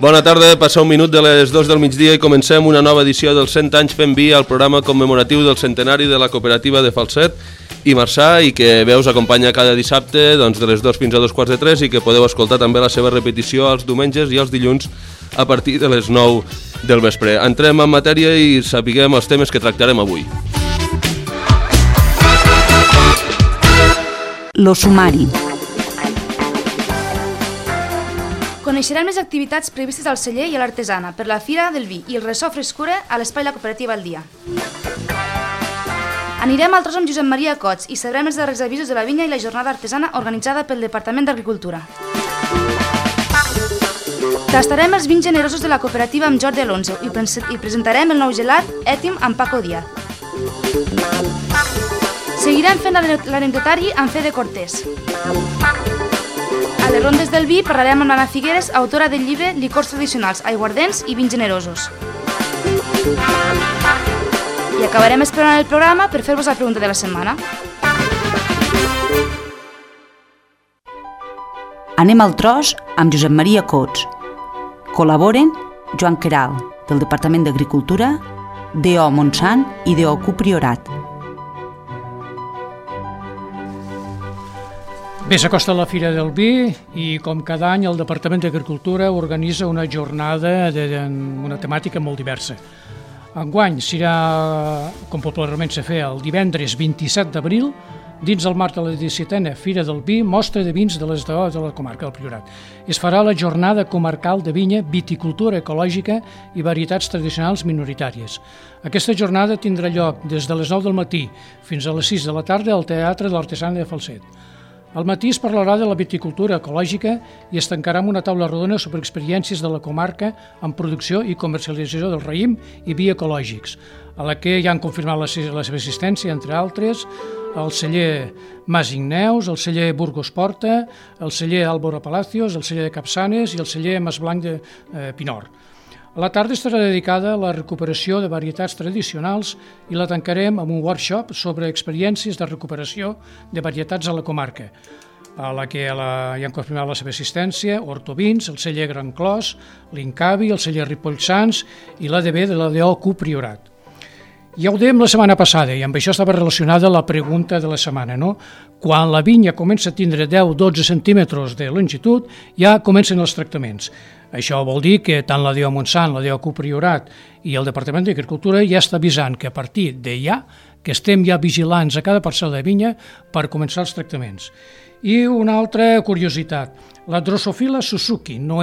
Bona tarda, passa un minut de les 2 del migdia i comencem una nova edició dels 100 anys fent vi al programa commemoratiu del centenari de la cooperativa de Falset i Marçà i que veus acompanya cada dissabte de les 2 fins a 2:45 i que podeu escoltar també la seva repetició els diumenges i els dilluns a partir de les 9 del vespre. Entrem en matèria i sapiguem els temes que tractarem avui. Lo sumari. Coneixerem les activitats previstes al celler i a l'artesana per la Fira del Vi i el ressò frescura a l'espai La Cooperativa al Dia. Anirem al tros amb Josep Maria Cots i sabrem els darrers avisos de la vinya i la jornada artesana organitzada pel Departament d'Agricultura. Tastarem els vins generosos de la cooperativa amb Jordi Alonso i presentarem el nou gelat Ètim amb Paco Díaz. Seguirem fent l'anecdotari amb Fede Cortés. A les rondes del vi parlarem amb l'Anna Figueres, autora del llibre Licors tradicionals, aiguardents i vins generosos. I acabarem esperant el programa per fer-vos la pregunta de la setmana. Anem al tros amb Josep Maria Cots. Col·laboren Joan Queralt, del Departament d'Agricultura, D.O. Montsant i D.O. Priorat. Bé, s'acosta la Fira del Vi i, com cada any, el Departament d'Agricultura organitza una jornada amb una temàtica molt diversa. Enguany serà, com popularment se feia, el divendres 27 d'abril, dins el marc de la 17a Fira del Vi, mostra de vins de les DO de la comarca del Priorat. Es farà la jornada comarcal de vinya, viticultura ecològica i varietats tradicionals minoritàries. Aquesta jornada tindrà lloc des de les 9 del matí fins a les 6 de la tarda al Teatre de l'Artesana de Falset. Al matí es parlarà de la viticultura ecològica i es tancarà amb una taula rodona sobre experiències de la comarca en producció i comercialització del raïm i vi ecològics, a la que ja han confirmat la seva assistència, entre altres, el celler Mas Igneus, el celler Burgos Porta, el celler Álvaro Palacios, el celler de Capçanes i el celler Mas Blanc de Pinor. A la tarda estarà dedicada a la recuperació de varietats tradicionals i la tancarem amb un workshop sobre experiències de recuperació de varietats a la comarca, a la que ja han confirmat la seva assistència Hortovins, el celler Gran Clos, l'Incavi, el celler Ripoll Sants i l'ADB de la D.O. Priorat. Ja ho dèiem la setmana passada i amb això estava relacionada la pregunta de la setmana, no? Quan la vinya comença a tindre 10-12 centímetres de longitud ja comencen els tractaments. Això vol dir que tant la D.O. Montsant, la D.O. Priorat i el Departament d'Agricultura ja està avisant que a partir de que estem ja vigilants a cada parcel·la de vinya per començar els tractaments. I una altra curiositat, la Drosophila Suzuki no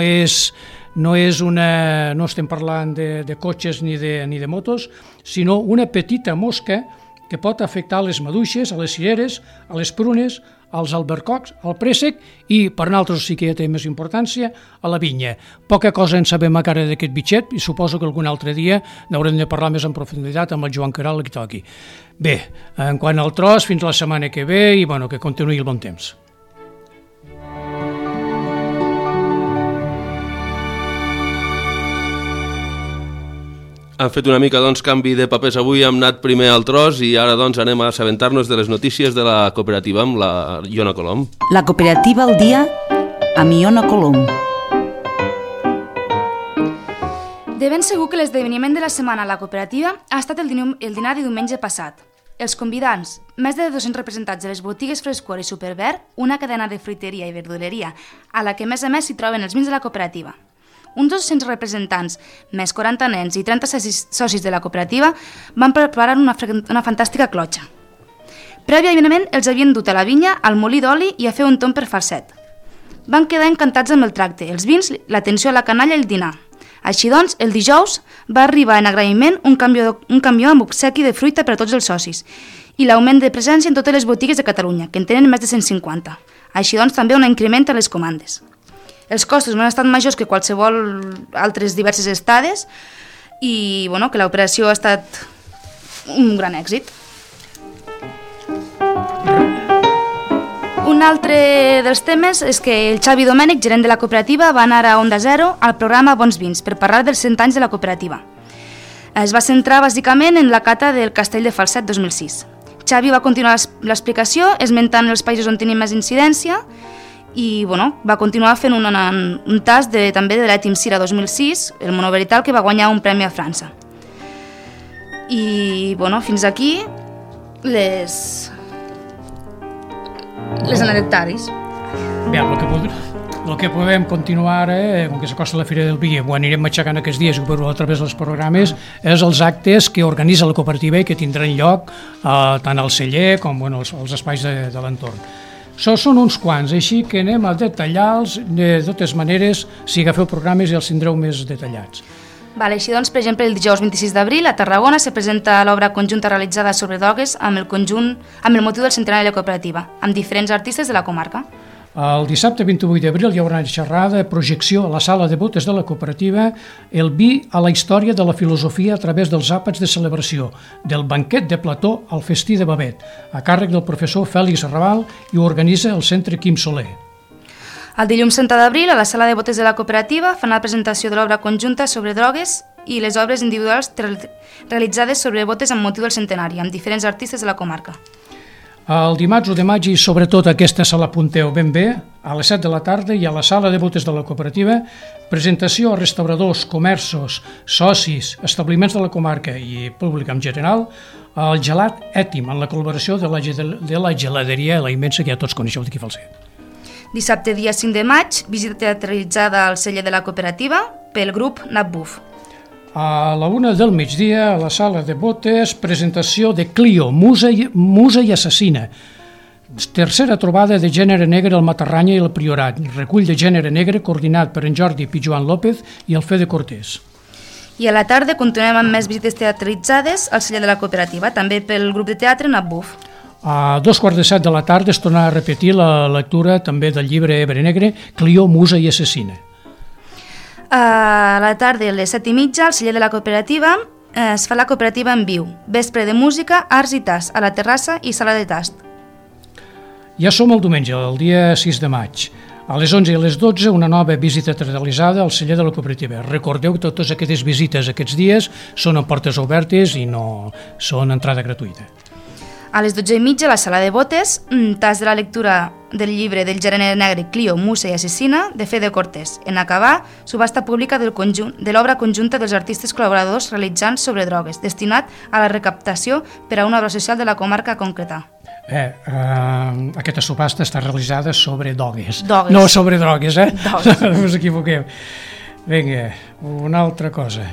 estem parlant de cotxes ni de motos, sinó una petita mosca que pot afectar les maduixes, a les cireres, a les prunes, als albercocs, al préssec i, per nosaltres sí que ja té més importància, a la vinya. Poca cosa en sabem encara d'aquest bitxet i suposo que algun altre dia n'haurem de parlar més en profunditat amb el Joan Queralt que toqui. Bé, en quant al tros, fins la setmana que ve i que continuï el bon temps. Han fet una mica canvi de papers avui, hem anat primer al tros i ara anem a assabentar-nos de les notícies de la cooperativa amb la Iona Colom. La cooperativa al dia amb Iona Colom. De ben segur que l'esdeveniment de la setmana a la cooperativa ha estat el dinar de diumenge passat. Els convidats, més de 200 representats de les botigues Frescor i Superverd, una cadena de fruiteria i verduleria, a la que a més s'hi troben els vins de la cooperativa. Uns 200 representants, més 40 nens i 30 socis de la cooperativa, van preparar una fantàstica clotxa. Prèviament els havien dut a la vinya, al molí d'oli i a fer un tomb per Falset. Van quedar encantats amb el tracte, els vins, l'atenció a la canalla i el dinar. Així doncs, el dijous va arribar en agraïment un camió amb obsequi de fruita per a tots els socis i l'augment de presència en totes les botigues de Catalunya, que en tenen més de 150. Així doncs, també un increment a les comandes. Els costos no han estat majors que qualsevol altres diverses estades i que l'operació ha estat un gran èxit. Un altre dels temes és que el Xavi Domènech, gerent de la cooperativa, va anar a Onda Zero al programa Bons Vins per parlar dels 100 anys de la cooperativa. Es va centrar bàsicament en la cata del Castell de Falset 2006. Xavi va continuar l'explicació esmentant els països on tenim més incidència i va continuar fent un tast també de l'Etim Cira 2006, el monoverital, que va guanyar un premi a França. I fins aquí les anecdotaris. Bé, el que podem continuar ara, com que s'acosta la Fira del Vi, ho anirem aixecant aquests dies i ho veureu a través dels programes, és els actes que organitza la cooperativa i que tindran lloc tant al celler com als espais de l'entorn. Són uns quants, així que anem a detallar-los de totes maneres. Si agafeu programes ja els tindreu més detallats. Així doncs, per exemple, el dijous 26 d'abril a Tarragona se presenta l'obra conjunta realitzada sobre drogues amb el motiu del centenari de la cooperativa, amb diferents artistes de la comarca. El dissabte 28 d'abril hi haurà una xerrada de projecció a la sala de botes de la cooperativa El vi a la història de la filosofia a través dels àpats de celebració, del banquet de Plató al festí de Babet, a càrrec del professor Fèlix Raval, i ho organitza el centre Quim Soler. El dilluns 30 d'abril, a la sala de botes de la cooperativa, fan la presentació de l'obra conjunta sobre drogues i les obres individuals realitzades sobre botes amb motiu del centenari, amb diferents artistes de la comarca. El dimarts 1 de maig, i sobretot aquesta se l'apunteu ben bé, a les 7 de la tarda i a la sala de botes de la cooperativa, presentació a restauradors, comerços, socis, establiments de la comarca i públic en general, el gelat Ètim, en la col·laboració de la geladeria, la immensa que ja tots coneixeu d'aquí Falset. Dissabte, dia 5 de maig, visita teatralitzada al celler de la cooperativa pel grup Napbuf. A la 1 del migdia, a la sala de botes, presentació de Clio, musa i assassina. Tercera trobada de gènere negre al Matarranya i el Priorat, recull de gènere negre coordinat per en Jordi Pijuan López i el Fede Cortés. I a la tarda continuem amb més visites teatralitzades al celler de la cooperativa, també pel grup de teatre Napbuf. A 2:45 de la tarda es torna a repetir la lectura també del llibre Ebre Negre, Clio, musa i assassina. A la tarda, a les 7:30, al celler de la cooperativa es fa la cooperativa en viu. Vespre de música, arts i tast, a la terrassa i sala de tast. Ja som el diumenge, el dia 6 de maig. A les 11 i a les 12, una nova visita teatralitzada al celler de la cooperativa. Recordeu que totes aquestes visites aquests dies són amb portes obertes i no són entrada gratuïta. A les 12:30, a la sala de botes, tast de la lectura del llibre del gènere negre Clio, musa i assassina, de Fede Cortés. En acabar, subhasta pública de l'obra conjunta dels artistes col·laboradors realitzant sobre drogues, destinat a la recaptació per a una obra social de la comarca concreta. Aquesta subhasta està realitzada sobre drogues. No sobre drogues, Drogues. No us equivoqueu. Vinga, una altra cosa.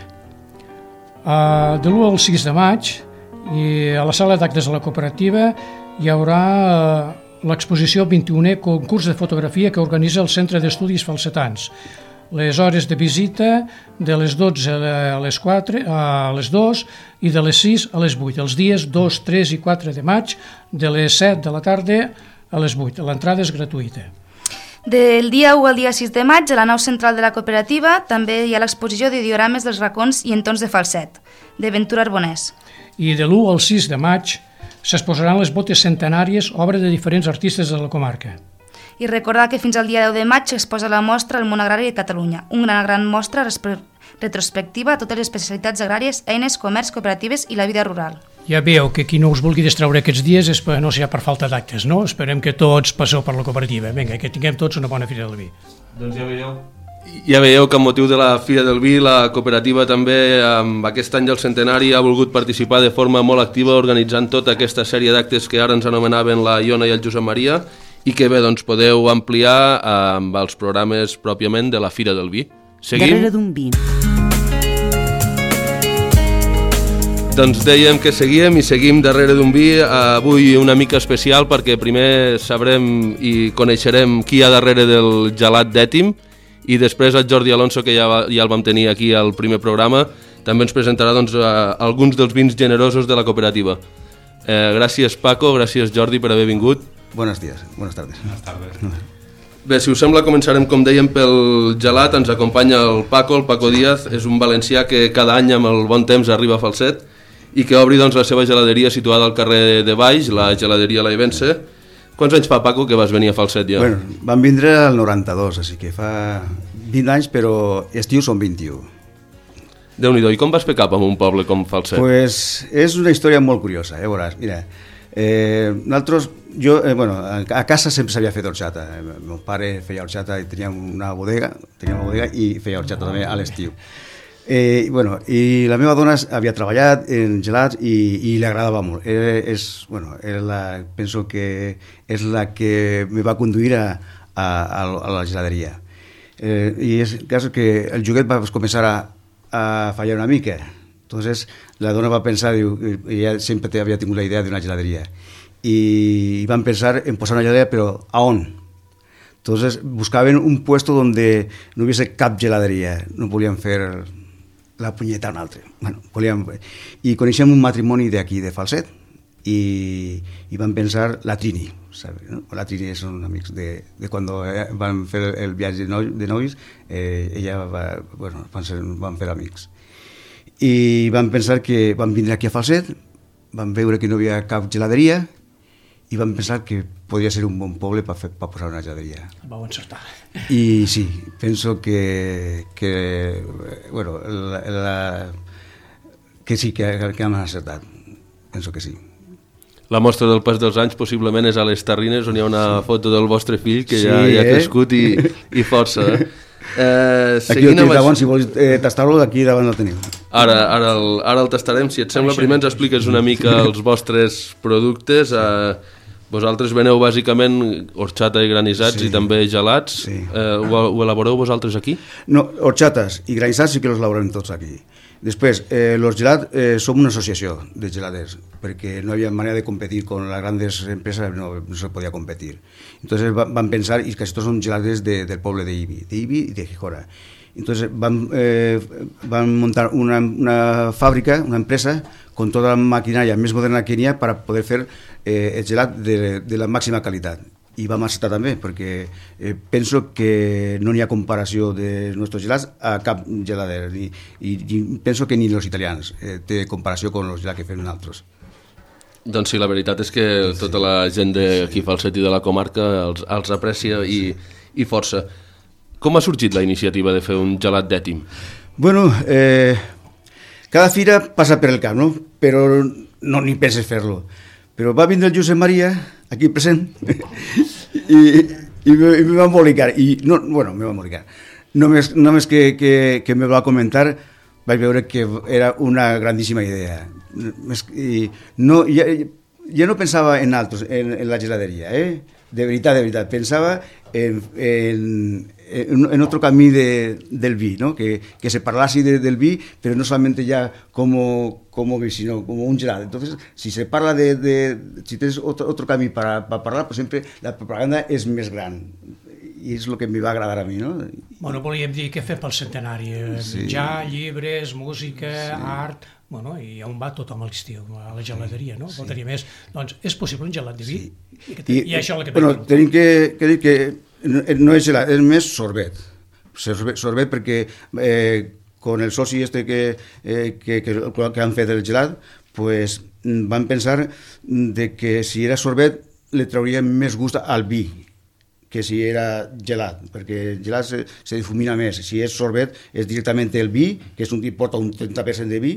De l'1 al 6 de maig, i a la sala d'actes de la cooperativa hi haurà l'exposició 21è concurs de fotografia que organitza el Centre d'Estudis Falsetans. Les hores de visita de les 12 a les 4 a les 2 i de les 6 a les 8, els dies 2, 3 i 4 de maig, de les 7 de la tarda a les 8. L'entrada és gratuïta. Del dia 1 al dia 6 de maig, a la nau central de la cooperativa, també hi ha l'exposició de diorames dels racons i entorns de Falset, de Ventura Arbonès. I de l'1 al 6 de maig s'exposaran les botes centenàries, obra de diferents artistes de la comarca. I recordar que fins al dia 10 de maig s'exposa la mostra El món agrari de Catalunya, una gran mostra retrospectiva a totes les especialitats agràries, eines, comerç, cooperatives i la vida rural. Ja veieu que qui no us vulgui distreure aquests dies no serà per falta d'actes, no? Esperem que tots passeu per la cooperativa. Vinga, que tinguem tots una bona Fira del Vi. Doncs ja veieu que amb motiu de la Fira del Vi, la cooperativa també, amb aquest any del centenari, ha volgut participar de forma molt activa organitzant tota aquesta sèrie d'actes que ara ens anomenaven la Iona i el Josep Maria, i que bé, doncs podeu ampliar amb els programes pròpiament de la Fira del Vi. Seguim? Darrere d'un vi. Doncs dèiem que seguim darrere d'un vi, avui una mica especial perquè primer sabrem i coneixerem qui hi ha darrere del gelat d'Ètim, i després el Jordi Alonso, que ja el vam tenir aquí al primer programa, també ens presentarà alguns dels vins generosos de la cooperativa. Gràcies Paco, gràcies Jordi per haver vingut. Buenos días, buenas tardes. Buenas tardes. Bé, si us sembla començarem com dèiem pel gelat. Ens acompanya el Paco Díaz, és un valencià que cada any amb el bon temps arriba a Falset i que obri la seva geladeria situada al carrer de Baix, la geladeria La Ivense. Quants anys fa, Paco, que vas venir a Falset ja? Bueno, vam vindre al 92, així que fa 20 anys, però estiu són 21. Déu-n'hi-do, i com vas fer cap en un poble com Falset? Pues és una història molt curiosa, veuràs. Mira, Nosaltres, a casa sempre s'havia fet horxata. El meu pare feia horxata i teníem una bodega i feia horxata també a l'estiu. I la meva dona havia treballat en gelats i li agradava molt. Penso que és la que me va conduir a la geladeria. I és el cas que el joguet va començar a fallar una mica. Entonces la dona va pensar, ella sempre havia tingut la idea d'una geladeria, i van pensar en posar una geladeria, però a on? Entonces buscaven un puesto donde no hubiese cap geladeria, no volien fer la punyeta a un altre. I coneixem un matrimoni d'aquí, de Falset, i van pensar la Trini, ¿sabes? ¿No? La Trini són amics de quan van fer el viatge de nois, van fer amics. I van pensar que van vindre aquí a Falset, van veure que no hi havia cap geladeria i van pensar que podria ser un bon poble per posar una geladeria. Vau encertar. I sí, penso que sí, que hem encertat. Penso que sí. La mostra del pas dels anys possiblement és a les Tarrines, on hi ha una foto del vostre fill que ja ha crescut i força. Aquí el davant, si vols tastar-lo, aquí davant el teniu. Ara el tastarem. Si et sembla, primer ens expliques una mica els vostres productes. Vosaltres veneu bàsicament horxata i granissats i també gelats. Ho elaboreu vosaltres aquí? No, horxates i granissats sí que els elaborem tots aquí. Després, los gelats som una associació de geladers, perquè no hi havia manera de competir con les grans empreses, no se podia competir. Entonces van pensar, i quasi tots són geladers del poble d'Ibi i de Gijona. Entonces van montar una fàbrica, una empresa, con tota la maquinària més moderna que hi ha per poder fer el gelat de la màxima qualitat. I vam acceptar també, perquè penso que no hi ha comparació dels nostres gelats a cap gelader, i penso que ni els italians té comparació amb els gelats que fem nosaltres. Doncs sí, la veritat és que tota la gent d'aquí Falset i de la comarca els aprecia i força. Com ha sorgit la iniciativa de fer un gelat d'ètim? Bueno, cada fira passa per el cap, no? Però no ni penses fer-lo. Però va vindre el Josep Maria, aquí present, i me va embolicar. Me va embolicar. Només que me va comentar, vaig veure que era una grandíssima idea. Ja no pensava en altres, en la geladeria, de veritat. Pensava en otro camí del vi, ¿no? Que se parlasi del vi, pero no solamente ya como vi, sino como un gelado. Entonces, si se parla si tienes otro camí para parlar, pues siempre la propaganda és més gran. I és el que em va agradar a mi, no? Bueno, volíem dir què fer pel centenari. Menjar, llibres, música, art... Bueno, i on va tothom a l'estiu, a la geladeria, no? Faltaria més. Doncs és possible un gelat de vi? I això és el que bueno, tenim que dir que no és gelat, és més sorbet. Sorbet perquè con el soci que han fet el gelat, pues van pensar de que si era sorbet li trauria més gust al vi que si era gelat, perquè el gelat se difumina més. Si és sorbet és directament el vi, que és porta un 30% de vi,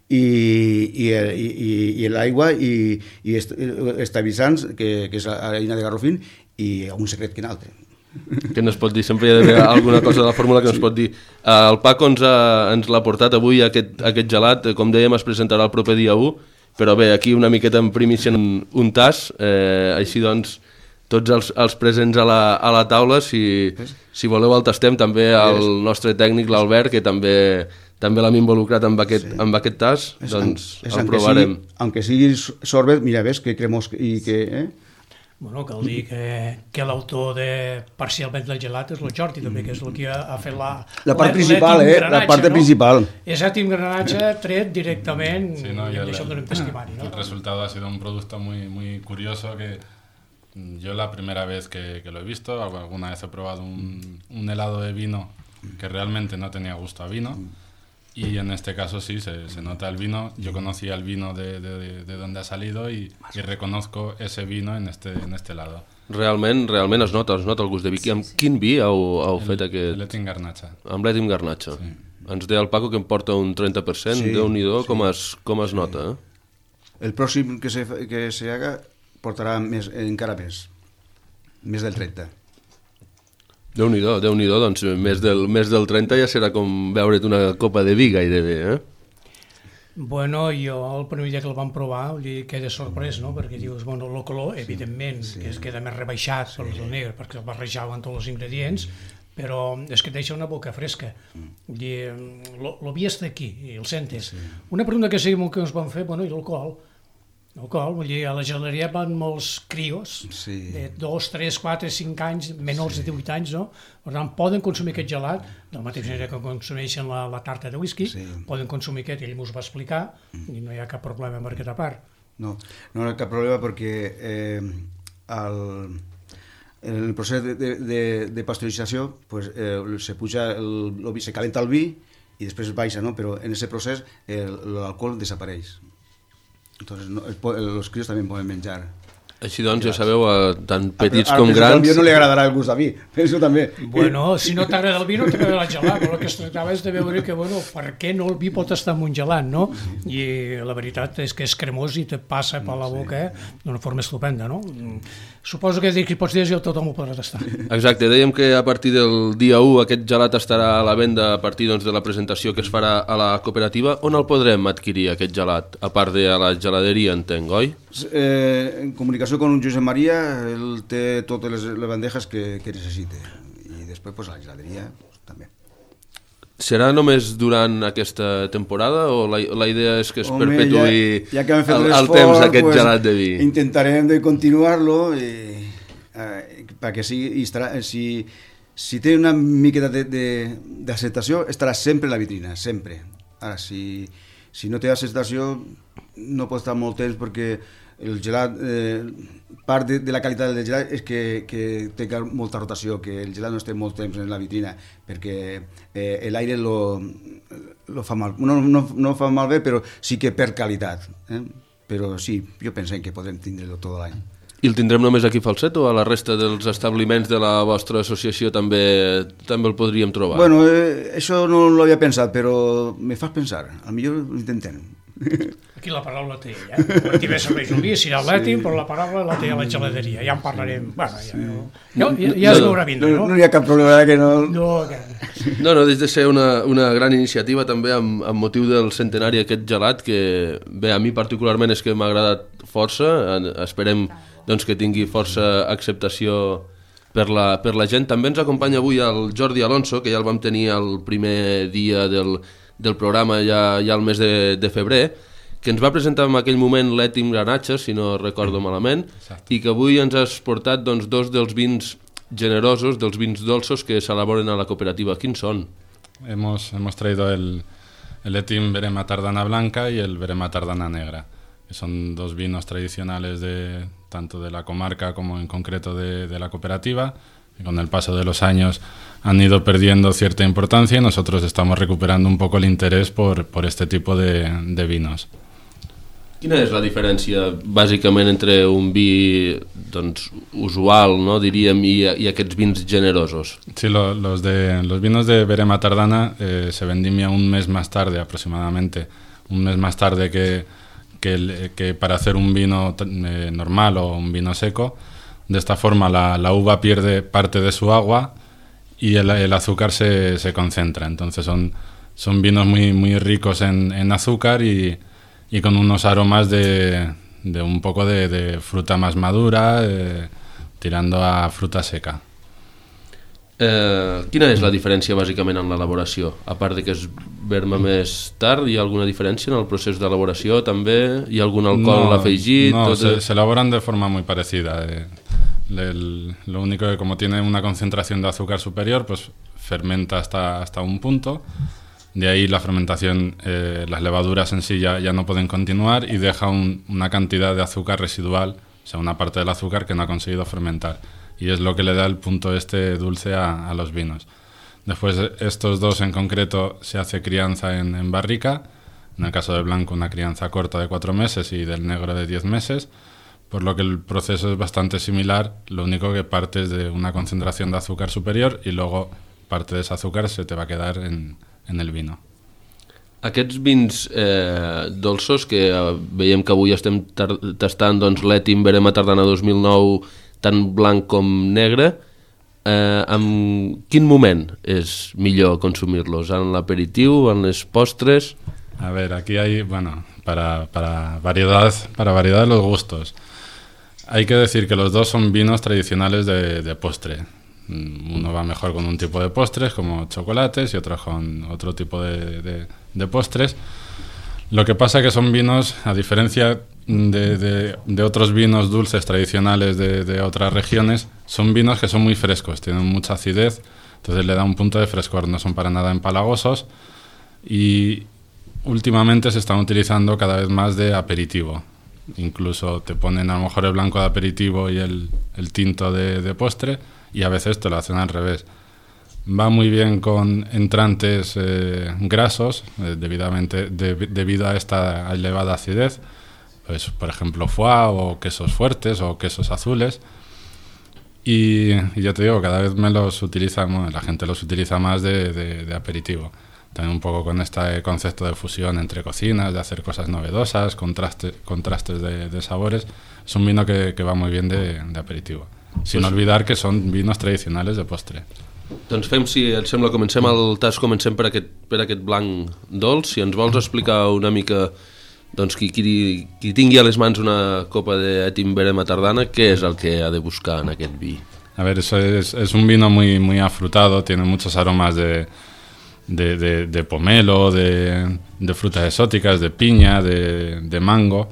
i l'aigua i estabilitzants, que és harina de garrofín, i un secret que en altre. Que no es pot dir, sempre hi ha d'haver alguna cosa de la fórmula que no es pot dir. El Paco ens l'ha portat avui, aquest gelat, com dèiem, es presentarà el proper dia 1, però bé, aquí una miqueta en primícia un tas, així doncs tots els presents a la taula, si voleu el tastem, també el nostre tècnic, l'Albert, que també l'hem involucrat amb aquest tas, doncs el provarem. Aunque sigui sorbet, mira, ves que cremós i que... Bueno, cal dir que l'autor parcialment del gelat és el Jordi, també, que és el que ha fet la part principal, la part principal. És ètim granatge tret directament, sí, no, i això donem testimoni. El resultado ha sido un producto muy, muy curioso que yo la primera vez que lo he visto, alguna vez he probado un helado de vino que realmente no tenía gusto a vino, y en este caso sí, se nota el vino. Yo conocía el vino de donde ha salido y reconozco ese vino en este helado. Realment es nota el gust de vi. Amb quin vi heu fet aquest? L'Etim Garnatxa. Amb l'Etim Garnatxa. Sí. Ens deia el Paco que em porta un 30%, Déu-n'hi-do, com es nota. El pròxim que se haga portarà encara més del 30. Déu-n'hi-do, doncs més del 30 ja serà com veure't una copa de vi gairebé, eh? Bueno, jo el primer dia que el vam provar queda sorprès, no? Perquè dius, bueno, el color, evidentment, que es queda més rebaixat per el negre, perquè el barrejaven tots els ingredients, però és que et deixa una boca fresca. El vi està aquí, i el sentes. Una pregunta que seguim que ens van fer, bueno, i l'alcohol? L'alcohol, vull dir, a la geladeria van molts crios, de 2, 3, 4, 5 anys, menors de 18 anys, no? Per tant, poden consumir aquest gelat, de la mateixa manera que consumeixen la tarta de whisky, poden consumir aquest, ell m'ho va explicar, i no hi ha cap problema per aquesta part. No hi ha cap problema perquè en el procés de pasteurització se puja se calenta el vi i després baixa, no? Però en aquest procés l'alcohol desapareix. Entonces los críos también pueden menjar. Així doncs, ja sabeu, tant petits com grans... Al vi no li agradarà el gust de vi, penso també. Bueno, si no t'agrada el vi no t'agrada el gelat, però el que es tractava és de veure que, bueno, per què no el vi pot estar en un gelat, no? I la veritat és que és cremós i te passa per la boca d'una forma estupenda, no? Suposo que d'aquí pocs dies ja tothom ho podrà tastar. Exacte, dèiem que a partir del dia 1 aquest gelat estarà a la venda a partir de la presentació que es farà a la cooperativa. On el podrem adquirir, aquest gelat? A part de a la geladeria, entenc, oi? En comunicació con Josep Maria, ell té totes les bandejas que necessite. I després a la geladeria també. Serà només durant aquesta temporada o la idea és que es perpetuï ja que hem fet el temps aquest gelat de vi? Intentarem de continuar-lo perquè si té una miqueta d'acceptació estarà sempre en la vitrina, sempre. Ara, si no té acceptació no pot estar molt temps perquè el gelat, part de la qualitat del gelat és que té molta rotació, que el gelat no esté molt temps en la vitrina, perquè l'aire lo fa mal, no fa malbé, però sí que perd qualitat. Però sí, jo penso que podrem tindre-lo tot l'any. I el tindrem només aquí a Falset o a la resta dels establiments de la vostra associació també el podríem trobar? Bueno, això no l'havia pensat, però me fas pensar, potser ho intentem. Aquí la paraula té ell, Aquí ve serveix un vi, serà l'ètim, però la paraula la té a la geladeria, ja en parlarem. Bueno, ja es veurà vindre, no? No hi ha cap problema que no... No, des de ser una gran iniciativa també amb motiu del centenari aquest gelat, que bé, a mi particularment és que m'ha agradat força, esperem doncs, que tingui força acceptació per la gent. També ens acompanya avui el Jordi Alonso, que ja el vam tenir el primer dia del programa ja al mes de febrer, que ens va presentar en aquell moment l'Ètim Granatxa, si no recordo malament, i que avui ens has portat doncs, dos dels vins generosos, dels vins dolços que s'elaboren a la cooperativa. Quins són? Hemos traído el Ètim Verema Tardana Blanca y el Verema Tardana Negra, que son dos vinos tradicionales tanto de la comarca como en concreto de la cooperativa, que con el paso de los años han ido perdiendo cierta importancia y nosotros estamos recuperando un poco el interés por este tipo de vinos. Quina és la diferència, bàsicament, entre un vi doncs, usual, no, diríem, i aquests vins generosos? Sí, los vinos de Verema Tardana se vendimian un mes más tarde aproximadamente, un mes más tarde que para hacer un vino normal o un vino seco. De esta forma la uva pierde parte de su agua y el azúcar se concentra. Entonces son vinos muy, muy ricos en azúcar y con unos aromas de un poco de fruta más madura, tirando a fruta seca. Quina és la diferència bàsicament en l'elaboració? A part de que es verma més tard, hi ha alguna diferència en el procés d'elaboració també? Hi ha algun alcohol afegit? No, se elaboran de forma muy parecida. Lo único que como tiene una concentración de azúcar superior, pues fermenta hasta un punto. De ahí la fermentación, las levaduras en sí ya no pueden continuar y deja una cantidad de azúcar residual, o sea, una parte del azúcar que no ha conseguido fermentar. Y es lo que le da el punto dulce a los vinos. Después estos dos en concreto se hace crianza en barrica, en el caso del blanco una crianza corta de 4 meses y del negro de 10 meses, por lo que el proceso es bastante similar, lo único que partes de una concentración de azúcar superior y luego parte de ese azúcar se te va a quedar en el vino. Aquests vins dolços que veiem que avui estem tastant, doncs l'Etim Verema Tardana 2009, tant blanc com negre, en quin moment és millor consumir-los? ¿En l'aperitiu, en les postres? A ver, aquí hay, bueno, para variedad de los gustos. Hay que decir que los dos son vinos tradicionales de postre. Uno va mejor con un tipo de postres como chocolates y otro con otro tipo de postres. Lo que pasa es que son vinos, a diferencia de otros vinos dulces tradicionales de otras regiones, son vinos que son muy frescos, tienen mucha acidez, entonces le da un punto de frescor, no son para nada empalagosos y últimamente se están utilizando cada vez más de aperitivo. Incluso te ponen a lo mejor el blanco de aperitivo y el tinto de postre, y a veces te lo hacen al revés. Va muy bien con entrantes grasos, debido a esta elevada acidez, pues, por ejemplo foie o quesos fuertes o quesos azules. Y ya te digo, cada vez la gente los utiliza más de aperitivo. También un poco con este concepto de fusión entre cocinas, de hacer cosas novedosas, contrastes de sabores. Es un vino que va muy bien de aperitivo. Sin olvidar que són vinos tradicionals de postre. Doncs fem, si et sembla, comencem el tas, comencem per aquest blanc dolç. Si ens vols explicar una mica, doncs qui tingui a les mans una copa d'Etim Verema Tardana, què és el que ha de buscar en aquest vi? A ver, es un vino muy, muy afrutado, tiene muchos aromas de pomelo, de frutas exóticas, de piña, de mango.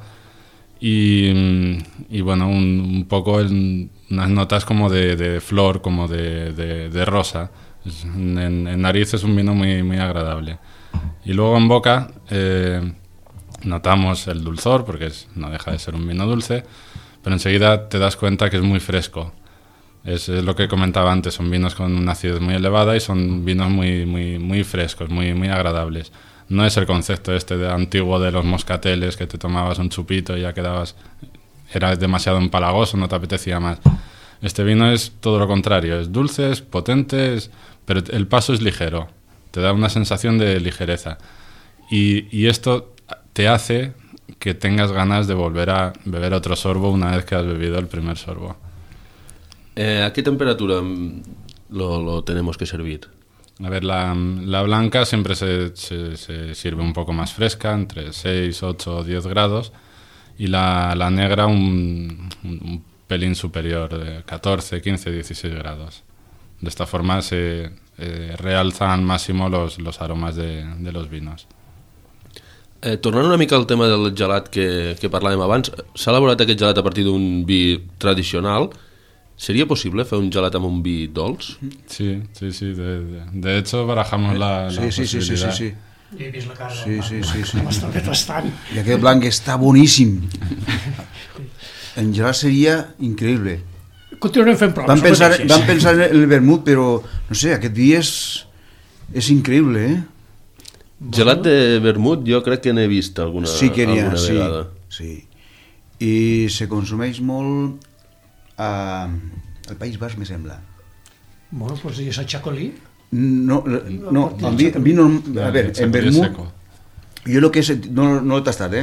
Y bueno, un poco unas notas como de flor, como de rosa. En nariz es un vino muy, muy agradable. Y luego en boca notamos el dulzor, porque no deja de ser un vino dulce, pero enseguida te das cuenta que es muy fresco. Es lo que comentaba antes, son vinos con una acidez muy elevada y son vinos muy, muy, muy frescos, muy, muy agradables. No es el concepto antiguo de los moscateles, que te tomabas un chupito y ya era demasiado empalagoso, no te apetecía más. Este vino es todo lo contrario, es dulce, es potente, pero el paso es ligero, te da una sensación de ligereza. Y esto te hace que tengas ganas de volver a beber otro sorbo una vez que has bebido el primer sorbo. ¿A qué temperatura lo tenemos que servir? A ver, la blanca siempre se sirve un poco más fresca, entre 6, 8 o 10 grados, y la negra un pelín superior, de 14, 15, 16 grados. De esta forma se realzan al máximo los aromas de los vinos. Tornant una mica al tema del gelat que parlàvem abans, s'ha elaborat aquest gelat a partir d'un vi tradicional. ¿Sería posible hacer un gelat amb un vi dolç? Sí. De hecho, barajamos la posibilidad. Sí. He vist la cara Sí. bastant. I aquest blanc està boníssim. En gelat seria increïble. Continuarem fent proves. Vam pensar en el vermut, però no sé, aquest vi és increïble, Gelat de vermut jo crec que n'he vist alguna vegada. Sí. I se consumeix molt al País Basc, me sembla. Bueno, pues i és a Chacolí? No, en vino, a ver, en vermut, jo el que no l'he tastat,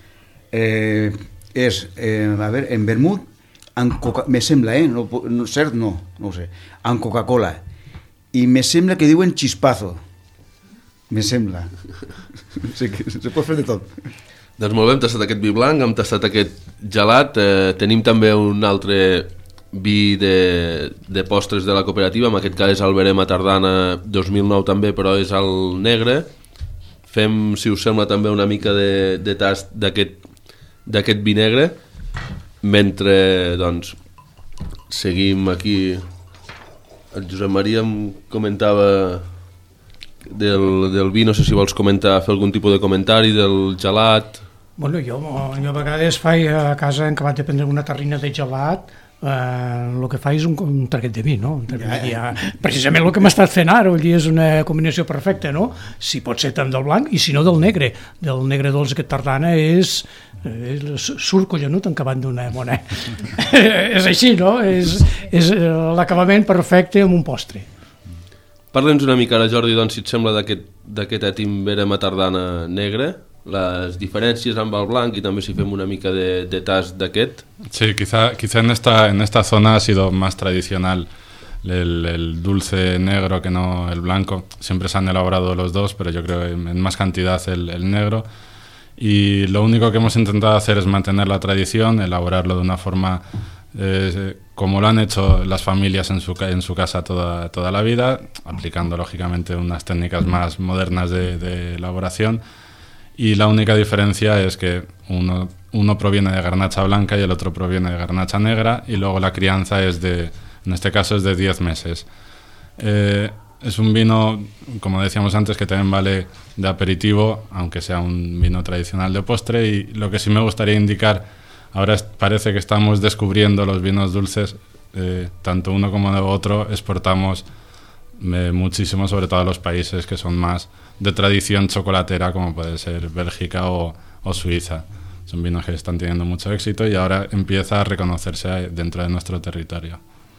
és, a ver, en vermut, me sembla, no cert, no ho sé, amb Coca-Cola, i me sembla que diuen chispazo, me sembla. Se pot fer de tot. Doncs molt bé, hem tastat aquest vi blanc, hem tastat aquest gelat, tenim també un altre vi de postres de la cooperativa, en aquest cas és el Verema Tardana 2009 també, però és el negre. Fem, si us sembla, també una mica de tast d'aquest vi negre, mentre doncs seguim aquí. El Josep Maria em comentava del vi, no sé si vols comentar, fer algun tipus de comentari del gelat. Bueno, jo a vegades faig a casa, en acabat de prendre una terrina de gelat, el que faig és un traguet de vi, no? Precisament el que m'ha estat fent ara, és una combinació perfecta, no? Si pot ser tant del blanc i si no del negre dolç que Tardana surt collonut en acabat d'una mona. És així, no? És l'acabament perfecte amb un postre. Parla'ns una mica ara, Jordi, doncs, si et sembla, d'aquest ètim Vera Matardana negre, les diferències amb el blanc, i també si fem una mica de tast d'aquest. Sí, quizá en esta zona ha sido más tradicional el dulce negro que no el blanco. Siempre se han elaborado los dos, pero yo creo en más cantidad el negro. Y lo único que hemos intentado hacer es mantener la tradición, elaborarlo de una forma como lo han hecho las familias en su casa toda la vida, aplicando lógicamente unas técnicas más modernas de elaboración. Y la única diferencia es que uno proviene de garnacha blanca y el otro proviene de garnacha negra, y luego la crianza en este caso es de 10 meses. Es un vino, como decíamos antes, que también vale de aperitivo, aunque sea un vino tradicional de postre. Y lo que sí me gustaría indicar, ahora parece que estamos descubriendo los vinos dulces, tanto uno como el otro exportamos muchísimo, sobre todo a los países que son más de tradición chocolatera, como puede ser Bélgica o Suiza. Son vinos que están teniendo mucho éxito y ahora empieza a reconocerse dentro de nuestro territorio.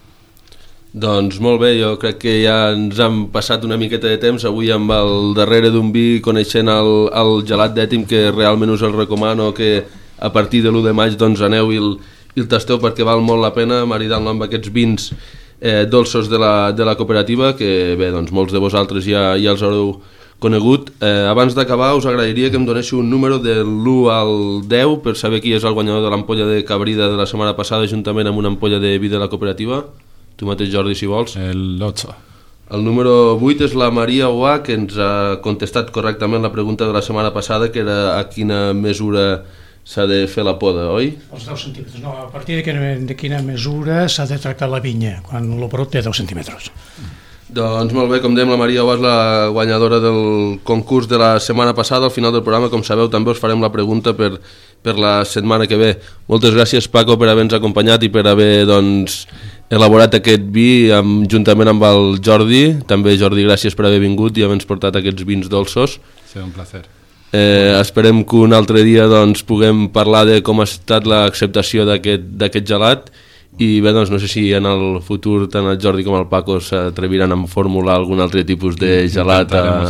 Doncs molt bé, jo crec que ja ens han passat una miqueta de temps avui amb el darrere d'un vi, coneixent el gelat d'Ètim, que realment us el recomano, que a partir de l'1 de maig doncs aneu i el tasteu, perquè val molt la pena, maridant-lo amb aquests vins dolços de la cooperativa, que bé, doncs molts de vosaltres ja els haureu conegut. Abans d'acabar us agrairia que em donéssiu un número de l'1 al 10 per saber qui és el guanyador de l'ampolla de cabrida de la setmana passada, juntament amb una ampolla de vi de la cooperativa. Tu mateix, Jordi, si vols. El 8. El número 8 és la Maria Oà, que ens ha contestat correctament la pregunta de la setmana passada, que era a quina mesura s'ha de fer la poda, oi? Els 10 centímetres, no, a partir de quina mesura s'ha de tractar la vinya, quan el brot té 10 centímetres. Doncs molt bé, com dèiem, la Maria Oà és la guanyadora del concurs de la setmana passada. Al final del programa, com sabeu, també us farem la pregunta per la setmana que ve. Moltes gràcies, Paco, per haver-nos acompanyat i per haver, doncs, elaborat aquest vi juntament amb el Jordi. També, Jordi, gràcies per haver vingut i haver-nos portat aquests vins dolços. Sí, un placer. Esperem que un altre dia doncs, puguem parlar de com ha estat l'acceptació d'aquest gelat, i bé, doncs no sé si en el futur tant el Jordi com el Paco s'atreviran a formular algun altre tipus de gelat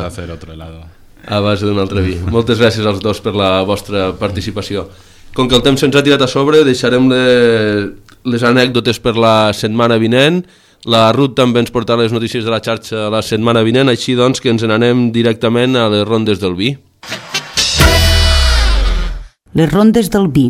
a base d'un altre vi. Moltes gràcies als dos per la vostra participació. Com que el temps se'ns ha tirat a sobre, deixarem les anècdotes per la setmana vinent. La Ruth també ens portarà les notícies de la xarxa la setmana vinent, així doncs que ens n'anem directament a les rondes del vi. Les rondes del vi.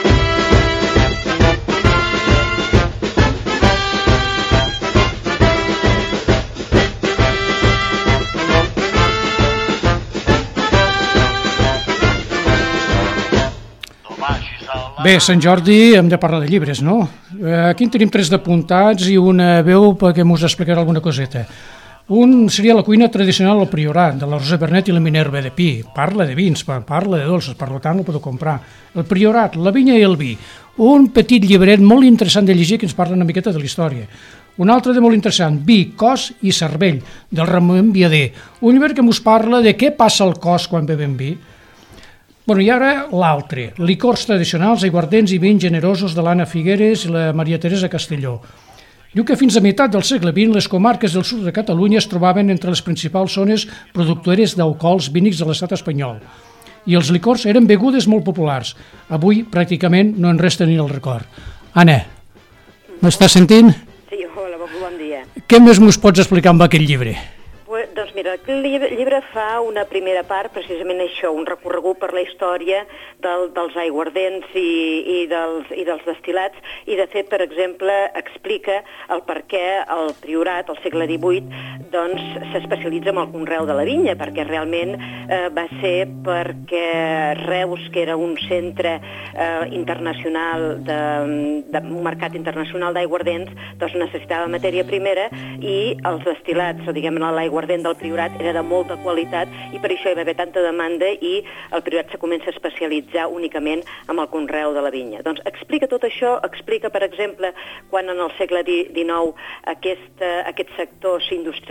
Bé, Sant Jordi, hem de parlar de llibres, no? Aquí en tenim 3 d'apuntats i una veu perquè mos explicarà alguna coseta. Un seria la cuina tradicional al Priorat, de la Rosa Bernet i la Minerva de Pi. Parla de vins, parla de dolces, per tant ho podeu comprar. El Priorat, la vinya i el vi. Un petit llibret molt interessant de llegir que ens parla una miqueta de la història. Un altre de molt interessant, Vi, cos i cervell, del Ramon Viader. Un llibre que ens parla de què passa al cos quan bevem vi. Bueno, i ara l'altre, licors tradicionals, aiguardents i vins generosos de l'Anna Figueres i la Maria Teresa Castelló. Diu que fins a meitat del segle XX les comarques del sud de Catalunya es trobaven entre les principals zones productores d'alcohols vínics de l'estat espanyol. I els licors eren begudes molt populars. Avui pràcticament no en resta ni el record. Anna, m'estàs sentint? Sí, hola, bon dia. Què més m'ho pots explicar amb aquest llibre? Doncs mira, el llibre fa una primera part, precisament això, un recorregut per la història dels aiguardents i dels destil·lats, i de fet, per exemple, explica el per què el Priorat, al segle XVIII, doncs s'especialitza en el conreu de la vinya, perquè realment va ser perquè Reus, que era un centre internacional, un mercat internacional d'aiguardents, doncs necessitava matèria primera, i els destil·lats, o diguem l'aiguardent del Priorat era de molta qualitat, i per això hi va haver tanta demanda i el Priorat se comença a especialitzar únicament amb el conreu de la vinya. Doncs explica tot això, explica, per exemple, quan en el segle XIX aquest sector s'industrialitza,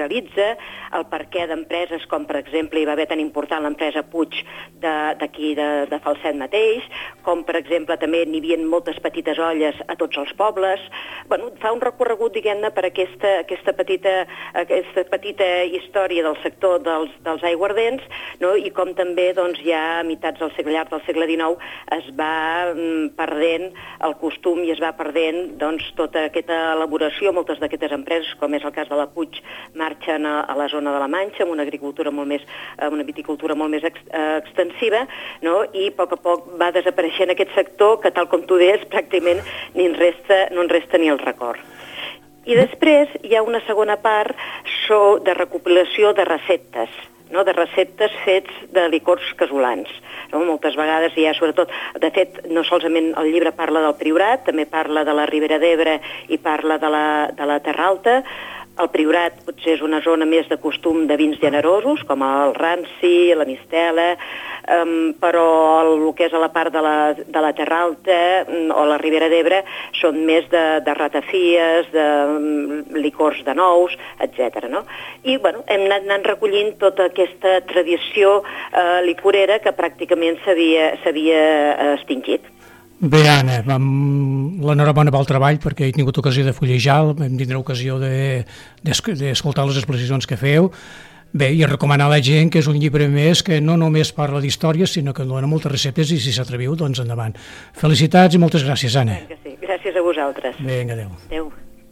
realitza, el perquè d'empreses com, per exemple, hi va haver tan important l'empresa Puig d'aquí de Falset mateix, com, per exemple, també n'hi havia moltes petites olles a tots els pobles. Bueno, fa un recorregut, diguem-ne, per aquesta petita història del sector dels aiguardents, no? I com també doncs, ja a meitats del segle, llarg del segle XIX es va perdent el costum i es va perdent doncs, tota aquesta elaboració. Moltes d'aquestes empreses, com és el cas de la Puig, marxen a la zona de la Manxa amb una agricultura molt més, una viticultura molt més extensiva, no? I a poc va desapareixent aquest sector que, tal com tu deies, pràcticament no en resta ni el record. I després hi ha una segona part de recopilació de receptes, no? De receptes fets de licors casolans. No? Moltes vegades hi ha, sobretot, de fet, no solament el llibre parla del Priorat, també parla de la Ribera d'Ebre i parla de la Terra Alta. El Priorat potser és una zona més de costum de vins generosos, com el Ranci, la Mistela, però el que és a la part de la Terra Alta o la Ribera d'Ebre són més de ratafies, de licors de nous, etc. No? I bueno, hem anat recollint tota aquesta tradició licorera que pràcticament s'havia extingit. Bé, Anna, l'enhorabona pel treball perquè he tingut ocasió de fullejar, vam tindre ocasió d'escoltar les exposicions que feu. Bé, i recomanar a la gent que és un llibre més que no només parla d'històries, sinó que dona moltes receptes i si s'atreviu, doncs endavant. Felicitats i moltes gràcies, Anna. Sí, gràcies a vosaltres. Vinga, adéu. Adéu.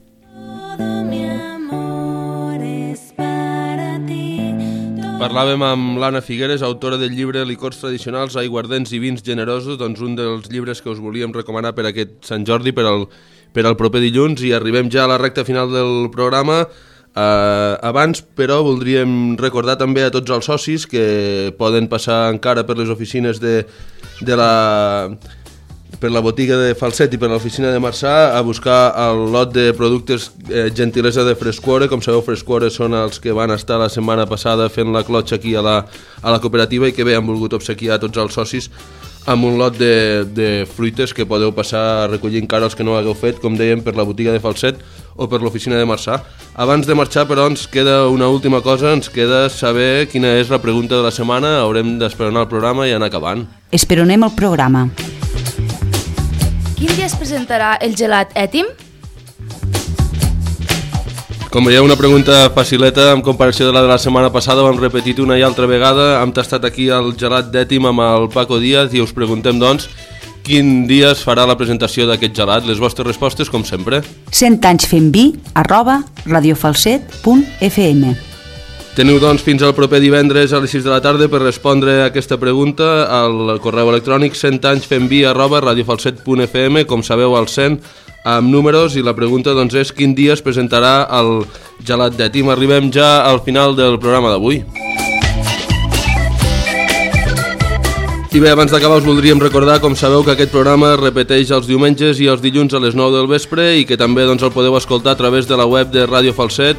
Parlàvem amb l'Anna Figueres, autora del llibre Licors tradicionals, aiguardents i vins generosos, doncs un dels llibres que us volíem recomanar per aquest Sant Jordi, per al proper dilluns, i arribem ja a la recta final del programa. Abans, però, voldríem recordar també a tots els socis que poden passar encara per les oficines per la botiga de Falset i per l'oficina de Marçà a buscar el lot de productes gentilesa de Frescuore. Com sabeu, Frescuore són els que van estar la setmana passada fent la clotxa aquí a la cooperativa i que bé han volgut obsequiar a tots els socis amb un lot de fruites que podeu passar a recollir encara els que no ho hagueu fet, com dèiem, per la botiga de Falset o per l'oficina de Marçà. Abans de marxar, però, ens queda una última cosa, ens queda saber quina és la pregunta de la setmana. Haurem d'esperonar el programa i anar acabant. Esperonem el programa. Quin dia es presentarà el gelat Ètim? Com veieu, una pregunta facileta en comparació de la setmana passada. Ho hem repetit una i altra vegada. Hem tastat aquí el gelat d'Ètim amb el Paco Díaz i us preguntem, doncs, quin dia es farà la presentació d'aquest gelat? Les vostres respostes, com sempre. 100 anys fent vi @radiofalset.fm. Teniu, doncs, fins al proper divendres a les 6 de la tarda per respondre a aquesta pregunta al correu electrònic 100anyfentvi@radiofalset.fm. Com sabeu, el 100 amb números, i la pregunta, doncs, és quin dia es presentarà el gelat d'Ètim. Arribem ja al final del programa d'avui. I bé, abans d'acabar us voldríem recordar, com sabeu, que aquest programa es repeteix els diumenges i els dilluns a les 9 del vespre i que també, doncs, el podeu escoltar a través de la web de Radio Falset,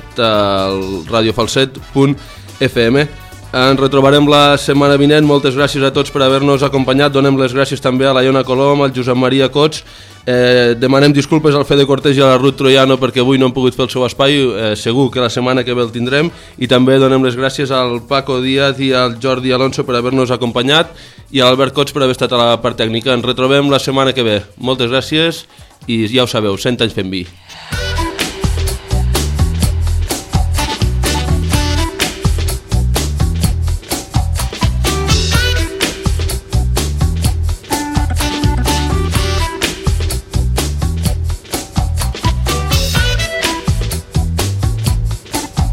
radiofalset.fm. Ens retrobarem la setmana vinent. Moltes gràcies a tots per haver-nos acompanyat. Donem les gràcies també a la Iona Colom, al Josep Maria Cots. Demanem disculpes al Fede Cortés i a la Ruth Troiano perquè avui no hem pogut fer el seu espai. Segur que la setmana que ve el tindrem. I també donem les gràcies al Paco Díaz i al Jordi Alonso per haver-nos acompanyat i a l'Albert Cots per haver estat a la part tècnica. Ens retrobem la setmana que ve. Moltes gràcies i ja ho sabeu, 100 anys fent vi.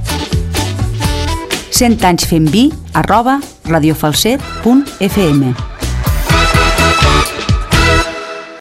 @radiofalset.fm